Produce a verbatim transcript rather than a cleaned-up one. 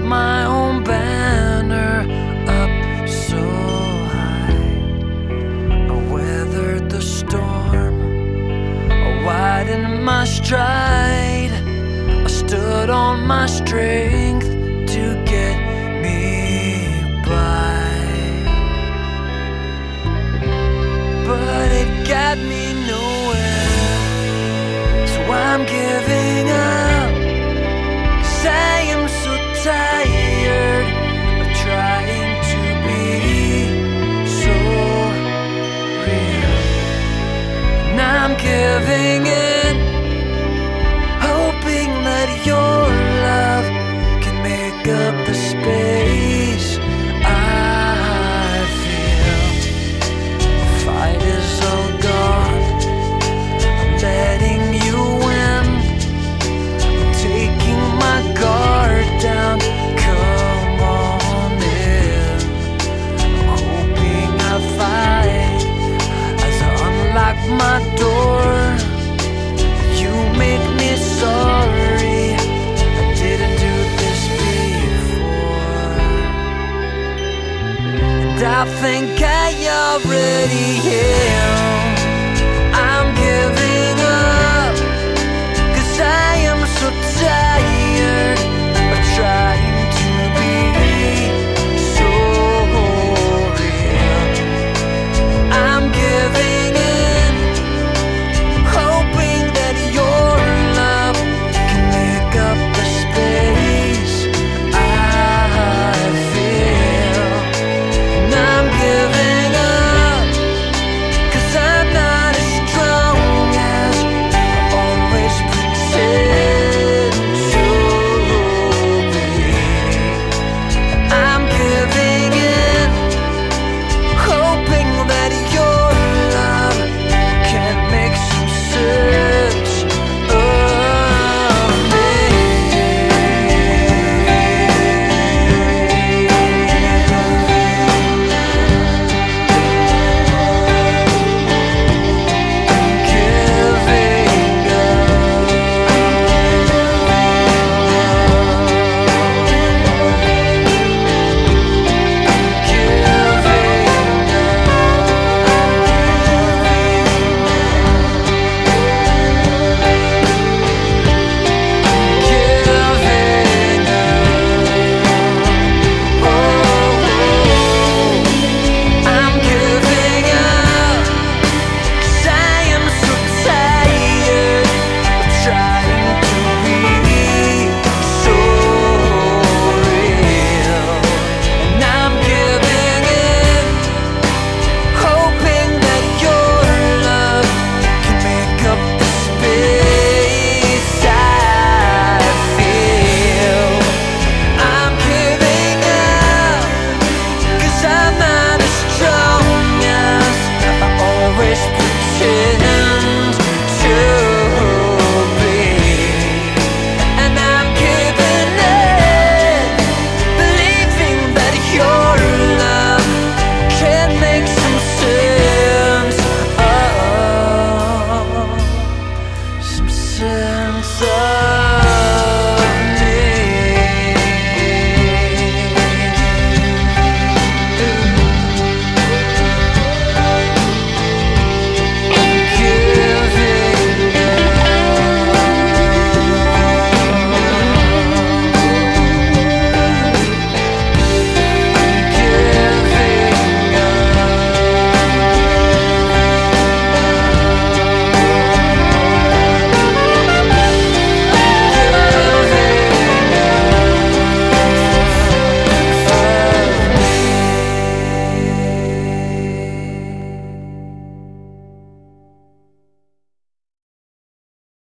hold my own banner up so high. I weathered the storm, I widened my stride, I stood on my strength to get me by. But it got me nowhere, so I'm giving up, 'cause I am so tired of trying to be so real. And I'm giving in, hoping that your love can make up the space I feel. The fight is all gone, I'm letting you win, I'm taking my guard down, come on in. I'm hoping I fight as I unlock my door, you make me sorry I didn't do this before. And I think I already am. I'm giving up, 'cause I am so tired of trying to be so real. I'm giving in, hoping that your love can make up the space I feel. And I'm giving up, 'cause I'm not as strong as I always pretend to be. I'm giving in, hoping that your love can make some sense of me. Giving I'm giving up, 'cause I am so tired of trying to be so real. And I'm giving in, hoping that your love can make up the space I feel. I'm giving up, 'cause I'm not as strong as I always pretend to be. And I'm giving in, believing that your love can make some sense of, some sense of